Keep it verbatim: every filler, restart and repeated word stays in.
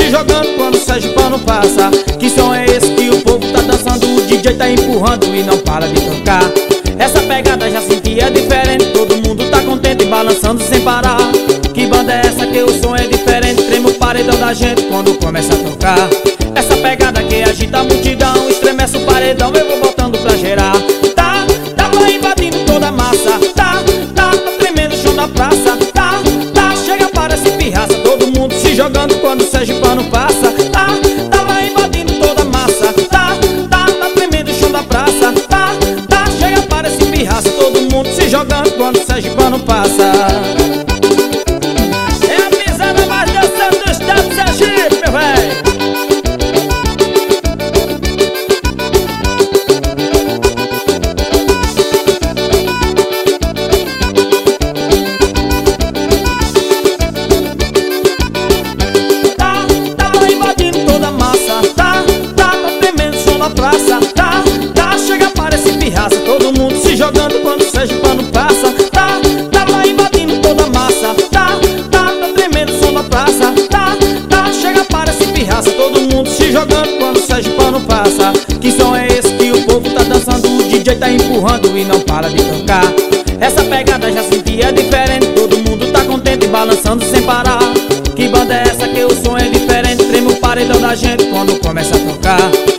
se jogando quando o sergipano passa. Que som é esse que o povo tá dançando? O D J tá empurrando e não para de tocar. Essa pegada já senti é diferente, todo mundo tá contente balançando sem parar. Que banda é essa que o som é diferente? Trema o paredão da gente quando começa a tocar. Essa pegada que agita a multidão, estremece o paredão, eu vou botando pra gerar. Tá, tá, vai invadindo toda a massa. Tá, tá, tá tremendo o chão da praça. Tá, tá, chega, parece pirraça. Todo mundo se jogando quando o sergipano passa. Tá, tá, vai invadindo toda a massa. Tá, tá, tá tremendo o chão da praça. Tá, tá, chega, parece pirraça. Todo mundo se jogando quando o sergipano passa. É a pisada mais dançando do estado de Sergipe, véi. Praça, tá, tá, chega, parece pirraça. Todo mundo se jogando quando o sergipano passa. Tá, tá, vai invadindo toda a massa. Tá, tá, tá tremendo o som da praça. Tá, tá, chega, parece pirraça. Todo mundo se jogando quando o sergipano passa. Que som é esse que o povo tá dançando? O D J tá empurrando e não para de tocar. Essa pegada já senti é diferente, todo mundo tá contente balançando sem parar. Que banda é essa que o som é diferente? Trema o paredão da gente quando começa a tocar.